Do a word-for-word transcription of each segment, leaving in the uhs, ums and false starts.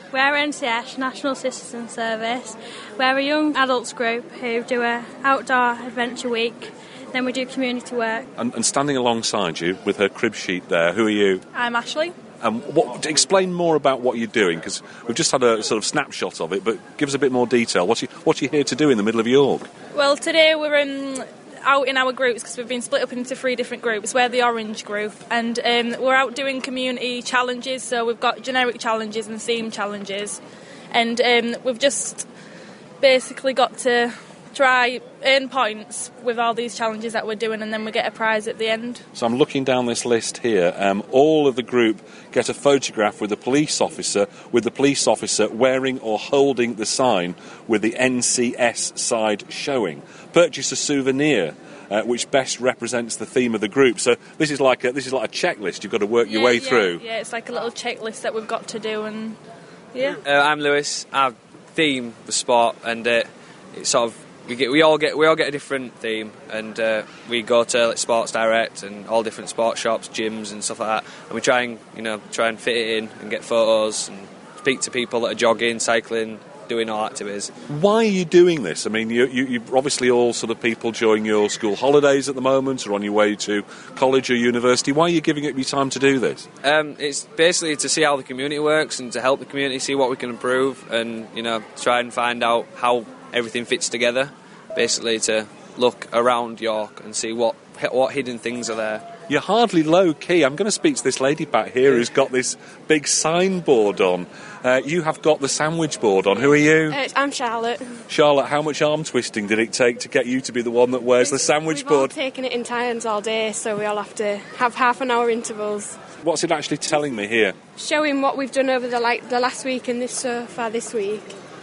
We're N C S, National Citizen Service. We're a young adults group who do a outdoor adventure week. Then we do community work. And, and standing alongside you with her crib sheet there, who are you? I'm Ashley. Um, what, explain more about what you're doing, because we've just had a sort of snapshot of it, but give us a bit more detail. What are you, what are you here to do in the middle of York? Well, today we're um, out in our groups because we've been split up into three different groups. We're the Orange group, and um, we're out doing community challenges. So we've got generic challenges and theme challenges, and um, we've just basically got to try earn points with all these challenges that we're doing, and then we get a prize at the end. So I'm looking down this list here. Um, all of the group get a photograph with a police officer, with the police officer wearing or holding the sign with the N C S side showing. Purchase a souvenir uh, which best represents the theme of the group. So this is like a, this is like a checklist you've got to work yeah, your way yeah, through. Yeah, it's like a little checklist that we've got to do, and yeah. Uh, I'm Lewis. Our theme was sport, and uh, it's sort of We get, we all get, we all get a different theme, and uh, we go to like, Sports Direct and all different sports shops, gyms and stuff like that. And we try and, you know, try and fit it in and get photos and speak to people that are jogging, cycling, doing all activities. Why are you doing this? I mean, you, you, you're obviously all sort of people during your school holidays at the moment, or on your way to college or university. Why are you giving up your time to do this? Um, it's basically to see how the community works and to help the community see what we can improve, and you know, try and find out how everything fits together, basically to look around York and see what what hidden things are there. You're hardly low-key. I'm going to speak to this lady back here who's got this big signboard on. Uh, you have got the sandwich board on. Who are you? Uh, I'm Charlotte. Charlotte, how much arm twisting did it take to get you to be the one that wears the sandwich We've board? We've all taken it in turns all day, so we all have to have half an hour intervals. What's it actually telling me here? Showing what we've done over the like the last week and this so far this week.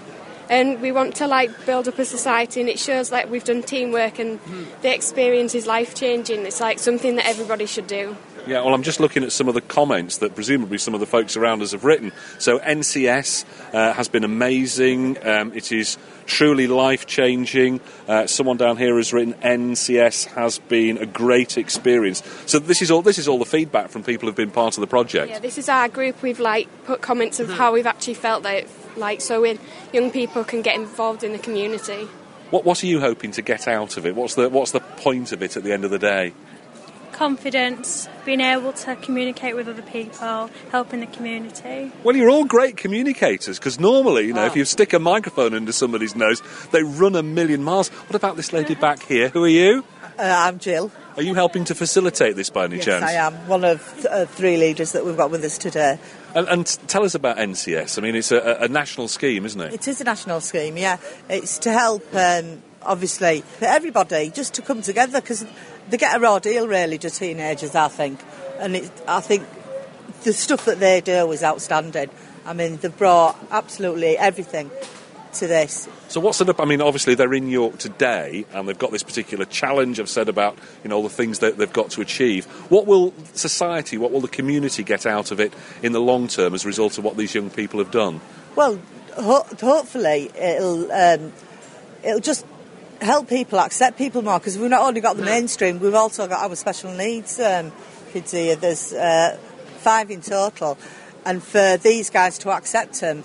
And we want to like build up a society, and it shows like we've done teamwork, and the experience is life changing. It's like something that everybody should do. Yeah, well, I'm just looking at some of the comments that presumably some of the folks around us have written. So N C S uh, has been amazing. Um, it is truly life-changing. Uh, someone down here has written N C S has been a great experience. So this is all. This is all the feedback from people who've been part of the project. Yeah, this is our group. We've like put comments of how we've actually felt that, it, like, so we young people can get involved in the community. What What are you hoping to get out of it? What's the What's the point of it at the end of the day? Confidence, being able to communicate with other people, helping the community. Well, you're all great communicators, because normally, you know, oh. if you stick a microphone under somebody's nose, they run a million miles. What about this lady back here? Who are you? Uh, I'm Jill. Are you helping to facilitate this by any yes, chance? I am. One of th- uh, three leaders that we've got with us today. And, and tell us about N C S. I mean, it's a, a national scheme, isn't it? It is a national scheme, yeah. It's to help, um, obviously, for everybody just to come together, because they get a raw deal, really, to teenagers, I think. And it, I think the stuff that they do is outstanding. I mean, they've brought absolutely everything to this. So what's it up? I mean, obviously they're in York today, and they've got this particular challenge. I've said about, you know, all the things that they've got to achieve. What will society, what will the community get out of it in the long term as a result of what these young people have done? Well, ho- hopefully it'll um, it'll just help people accept people more, because we've not only got the mainstream, we've also got our special needs um, kids here. There's uh, five in total, and for these guys to accept them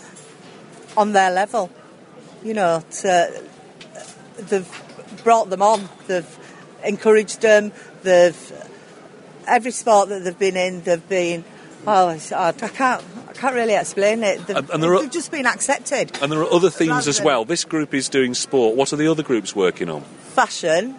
on their level, you know, to, they've brought them on, they've encouraged them, they've every sport that they've been in, they've been. Oh, it's hard. I can't. I can't really explain it. They've, and, and there are, they've just been accepted. And there are other themes as well. This group is doing sport. What are the other groups working on? Fashion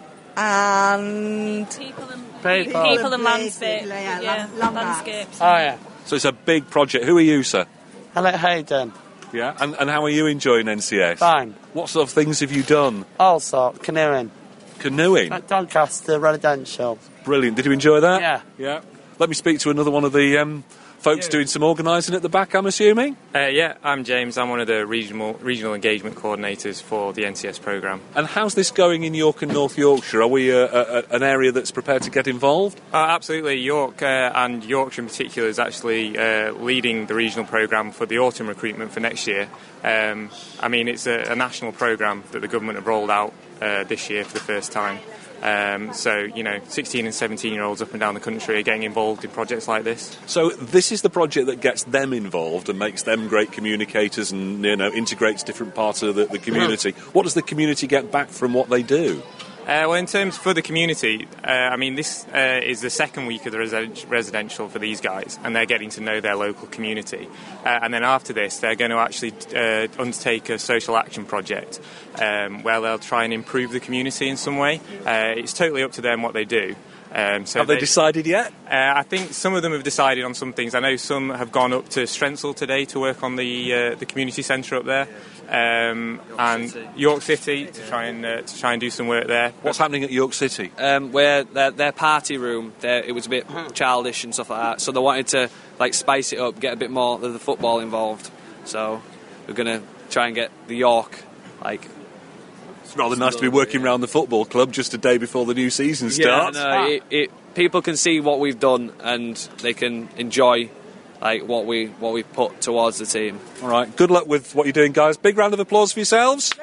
and people and people, people and landscape. Yeah, yeah, land- landscapes. Oh yeah. So it's a big project. Who are you, sir? Hello, Hayden. Yeah. And, and how are you enjoying N C S? Fine. What sort of things have you done? All sorts. Canoeing. Canoeing. At Doncaster Residential. Brilliant. Did you enjoy that? Yeah. Yeah. Let me speak to another one of the um, folks doing some organising at the back, I'm assuming? Uh, yeah, I'm James. I'm one of the regional regional engagement coordinators for the N C S programme. And how's this going in York and North Yorkshire? Are we a, a, an area that's prepared to get involved? Uh, absolutely. York uh, and Yorkshire in particular is actually uh, leading the regional programme for the autumn recruitment for next year. Um, I mean, it's a, a national programme that the government have rolled out uh, this year for the first time. Um, so, you know, sixteen and seventeen year olds up and down the country are getting involved in projects like this. So this is the project that gets them involved and makes them great communicators and, you know, integrates different parts of the, the community. What does the community get back from what they do? Uh, well, in terms for the community, uh, I mean, this uh, is the second week of the resi- residential for these guys, and they're getting to know their local community. Uh, and then after this, they're going to actually uh, undertake a social action project um, where they'll try and improve the community in some way. Uh, it's totally up to them what they do. Um, so have they, they decided yet? Uh, I think some of them have decided on some things. I know some have gone up to Strensall today to work on the uh, the community centre up there, um, York and City. York City to try and uh, to try and do some work there. What's happening at York City? Um, where their, their party room, their, it was a bit childish and stuff like that. So they wanted to like spice it up, get a bit more of the football involved. So we're gonna try and get the York like. It's rather nice to be working around the football club just a day before the new season starts. Yeah, no, it, it, people can see what we've done and they can enjoy like what we what we put towards the team. All right, good luck with what you're doing, guys. Big round of applause for yourselves.